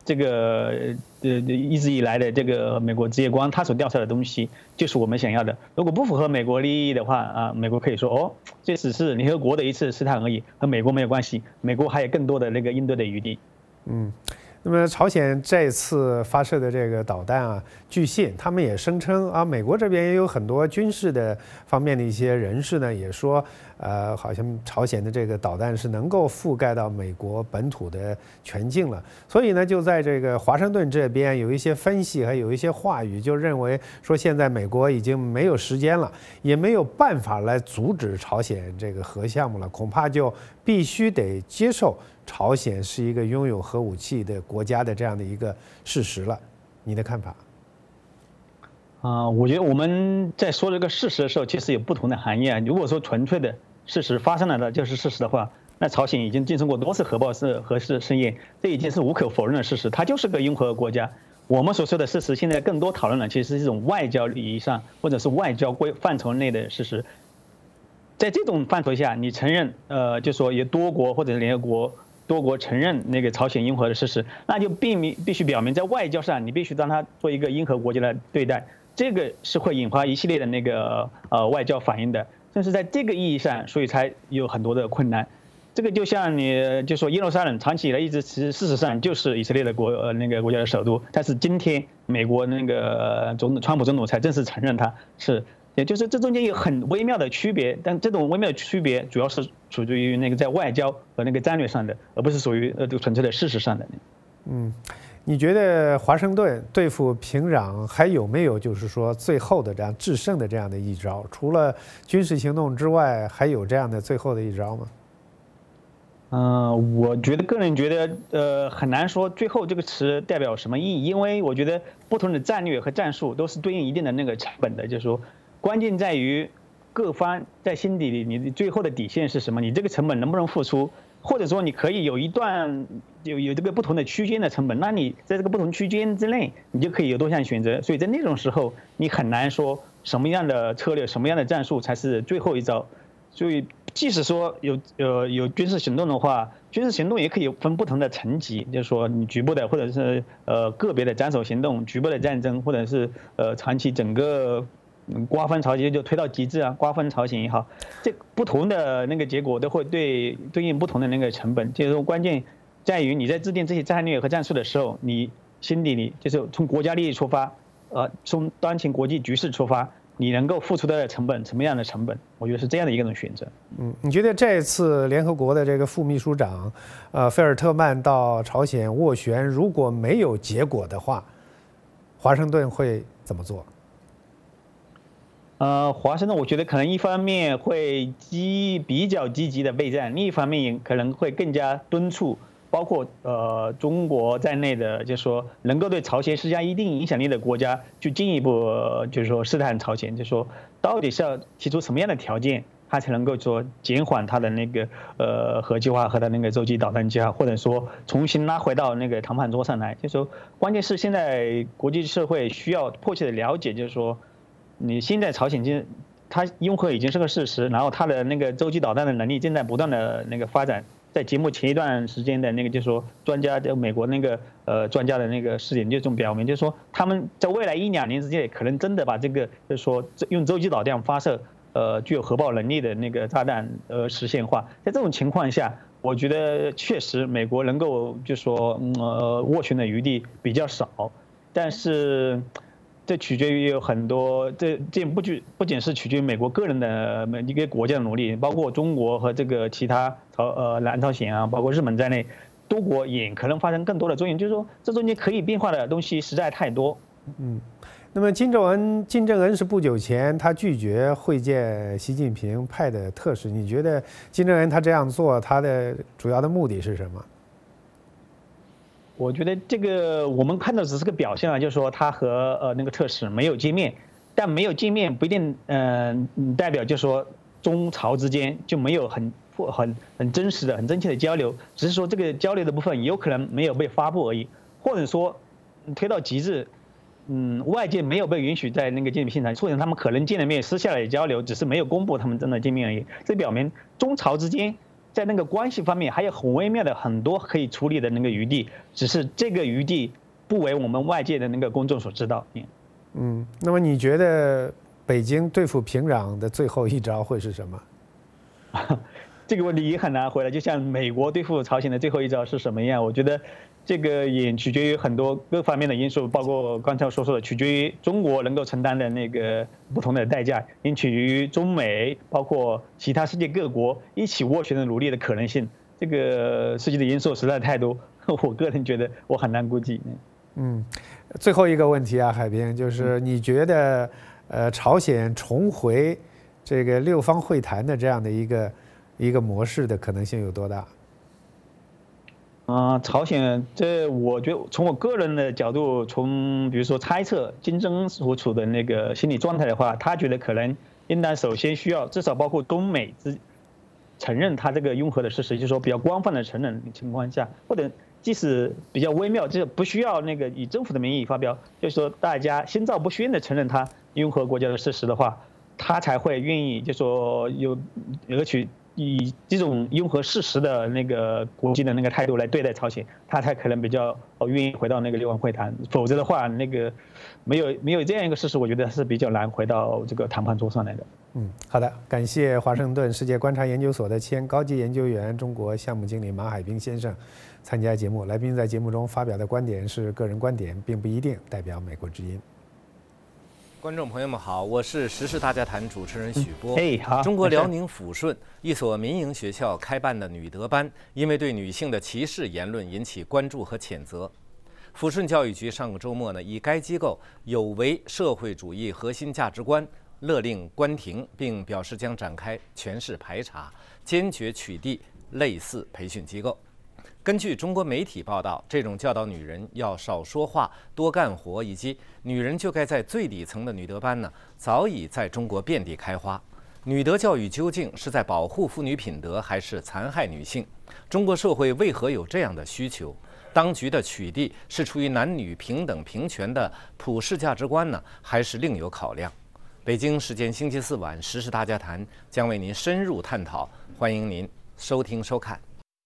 这个一直以来的这个美国职业官他所调查的东西就是我们想要的。如果不符合美国利益的话啊，美国可以说哦，这只是联合国的一次试探而已，和美国没有关系，美国还有更多的那个应对的余地。 那么朝鲜这次发射的这个导弹啊，据信他们也声称啊，美国这边也有很多军事的方面的一些人士呢，也说，好像朝鲜的这个导弹是能够覆盖到美国本土的全境了。所以呢，就在这个华盛顿这边有一些分析，还有一些话语，就认为说现在美国已经没有时间了，也没有办法来阻止朝鲜这个核项目了，恐怕就必须得接受朝鲜是一个拥有核武器的国家的这样的一个事实了。你的看法？ 我觉得我们在说这个事实的时候，其实有不同的含义啊。如果说纯粹的事实发生了的就是事实的话，那朝鲜已经进行过多次核试验，这已经是无可否认的事实，它就是个拥核国家。我们所说的事实，现在更多讨论的其实是这种外交礼仪上或者是外交范畴内的事实。在这种范畴下，你承认就说有多国或者联合国多国承认那个朝鲜拥核的事实，那就必须表明在外交上你必须让它做一个拥核国家来对待，这个是会引发一系列的那个外交反应的。但是在这个意义上，所以才有很多的困难。这个就像你就说耶路撒冷长期以来一直事实上就是以色列的那个国家的首都，但是今天美国那个川普总统才正式承认它是。也就是这中间有很微妙的区别，但这种微妙的区别主要是处于那个在外交和那个战略上的，而不是属于纯粹的事实上的。 你觉得华盛顿对付平壤还有没有就是说最后的这样制胜的这样的一招？除了军事行动之外，还有这样的最后的一招吗？ 我个人觉得很难说最后这个词代表什么意义，因为我觉得不同的战略和战术都是对应一定的那个成本的，就是说。关键在于各方在心底里，你最后的底线是什么？你这个成本能不能付出？或者说你可以有一段有这个不同的区间的成本，那你在这个不同区间之内，你就可以有多项选择。所以在那种时候，你很难说什么样的策略、什么样的战术才是最后一招。所以即使说有军事行动的话，军事行动也可以分不同的层级，就是说你局部的或者是个别的斩首行动、局部的战争，或者是长期整个。瓜分朝鲜就推到极致啊，瓜分朝鲜也好，这不同的那个结果都会对应不同的那个成本。就是说关键在于你在制定这些战略和战术的时候，你心底里就是从国家利益出发，从当前国际局势出发，你能够付出的成本什么样的成本？我觉得是这样的一种选择。 你觉得这次联合国的这个副秘书长费尔特曼到朝鲜斡旋，如果没有结果的话，华盛顿会怎么做？ 华盛顿我觉得可能一方面会比较积极的备战，另一方面可能会更加敦促，包括中国在内的，就是说能够对朝鲜施加一定影响力的国家，去进一步就是说试探朝鲜，就是说到底是要提出什么样的条件，它才能够说减缓它的那个核计划和它那个洲际导弹计划，或者说重新拉回到那个谈判桌上来。就是说关键是现在国际社会需要迫切的了解，就是说。你现在朝鲜它拥核已经是个事实，然后它的那个洲际导弹的能力正在不断的那个发展。在节目前一段时间的那个就是说专家就美国那个专家的那个试点就表明，就是说他们在未来1-2年之间可能真的把这个就是说用洲际导弹发射具有核爆能力的那个炸弹实现化。在这种情况下，我觉得确实美国能够就是说斡旋的余地比较少，但是。这取决于有很多，这不仅是取决于美国个人的一个国家的努力，包括中国和这个其他南朝鲜啊，包括日本在内，多国也可能发生更多的作用。就是说，这中间可以变化的东西实在太多。 那么金正恩是不久前他拒绝会见习近平派的特使，你觉得金正恩他这样做，他的主要的目的是什么？ 我觉得这个我们看到只是个表现啊，就是说他和那个特使没有见面，但没有见面不一定代表就是说中朝之间就没有很真实的、很真切的交流，只是说这个交流的部分有可能没有被发布而已，或者说推到极致，外界没有被允许在那个见面现场，或者他们可能见了面私下里交流，只是没有公布他们真的见面而已。这表明中朝之间在那个关系方面还有很微妙的很多可以处理的那个余地，只是这个余地不为我们外界的那个公众所知道。 那么你觉得北京对付平壤的最后一招会是什么？ 这个问题也很难回答。就像美国对付朝鲜的最后一招是什么样，我觉得这个也取决于很多各方面的因素，包括刚才所说的，取决于中国能够承担的那个不同的代价，也取决于中美包括其他世界各国一起斡旋的努力的可能性。这个涉及的因素实在太多，我个人觉得我很难估计。 最后一个问题啊，海滨，就是你觉得朝鲜重回这个六方会谈的这样的一个模式的可能性有多大？ 朝鲜，这我觉得从我个人的角度，从比如说猜测金正恩所处的那个心理状态的话，他觉得可能应当首先需要至少包括中美承认他这个拥核的事实，就是说比较官方的承认的情况下，或者即使比较微妙，就是不需要那个以政府的名义发表，就是说大家心照不宣的承认他拥核国家的事实的话，他才会愿意就说而取以这种拥核事实的那个国际的那个态度来对待朝鲜，他才可能比较愿意回到那个六方会谈。否则的话，那个没有这样一个事实，我觉得是比较难回到这个谈判桌上来的。 好的，感谢华盛顿世界观察研究所的前高级研究员、中国项目经理马海滨先生参加节目。来宾在节目中发表的观点是个人观点，并不一定代表美国之音。 观众朋友们好，我是时事大家谈主持人许波。 好。 中国辽宁抚顺一所民营学校开办的女德班，因为对女性的歧视言论引起关注和谴责。抚顺教育局上个周末呢，以该机构有违社会主义核心价值观，勒令关停，并表示将展开全市排查，坚决取缔类似培训机构。根据中国媒体报道，这种教导女人要少说话、多干活，以及女人就该在最底层的女德班呢，早已在中国遍地开花。女德教育究竟是在保护妇女品德，还是残害女性？中国社会为何有这样的需求？当局的取缔是出于男女平等平权的普世价值观呢，还是另有考量？北京时间星期四晚，时事大家谈将为您深入探讨，欢迎您收听收看。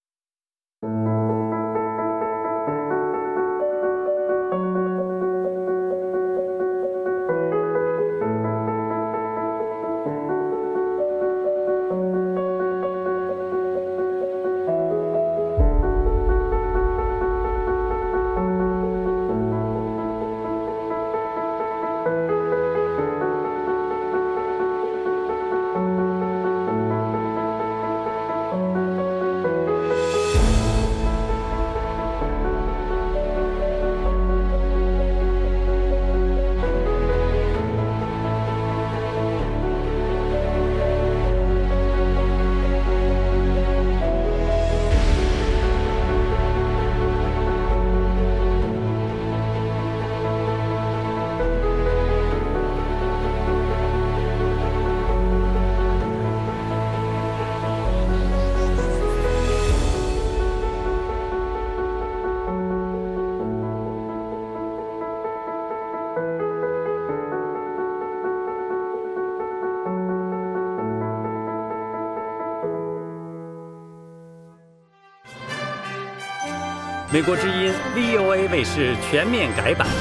美国之音 VOA 卫视全面改版，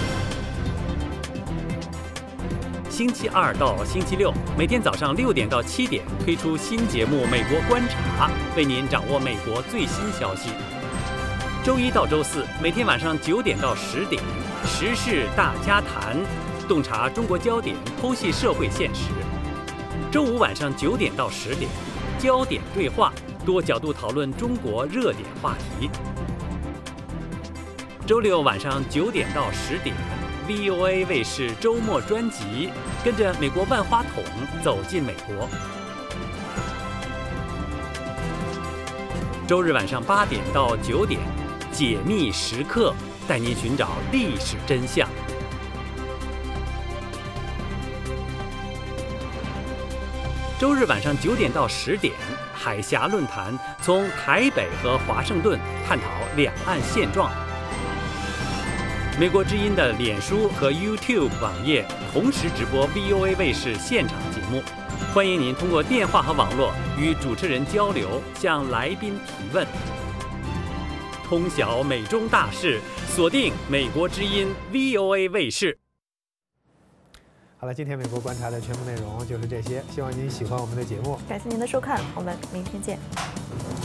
星期二到星期六每天早上6点到7点推出新节目《美国观察》，为您掌握美国最新消息。周一到周四每天晚上9点到10点，时事大家谈，洞察中国焦点，剖析社会现实。周五晚上9点到10点，焦点对话，多角度讨论中国热点话题。周六晚上9点到10点 ，VOA 卫视周末专辑，跟着美国万花筒走进美国。周日晚上8点到9点，解密时刻，带您寻找历史真相。周日晚上9点到10点，海峡论坛，从台北和华盛顿探讨两岸现状。美国之音的脸书和 YouTube 网页同时直播 VOA 卫视现场节目。 欢迎您通过电话和网络与主持人交流，向来宾提问。通晓美中大事，锁定美国之音 VOA 卫视。 好了，今天美国观察的全部内容就是这些，希望您喜欢我们的节目。 感谢您的收看，我们明天见。